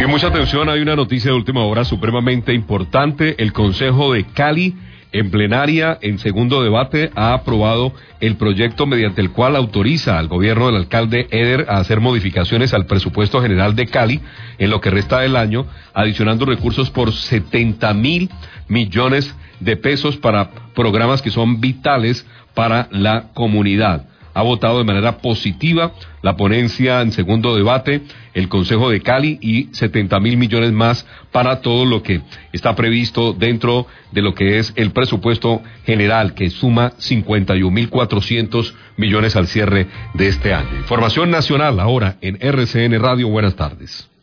mucha atención, hay una noticia de última hora supremamente importante. El Consejo de Cali, en plenaria, en segundo debate, ha aprobado el proyecto mediante el cual autoriza al gobierno del alcalde Eder a hacer modificaciones al presupuesto general de Cali en lo que resta del año, adicionando recursos por 70.000 millones de pesos para programas que son vitales para la comunidad. Ha votado de manera positiva la ponencia en segundo debate, el Consejo de Cali, y 70.000 millones más para todo lo que está previsto dentro de lo que es el presupuesto general, que suma 51.400 millones al cierre de este año. Información nacional ahora en RCN Radio. Buenas tardes.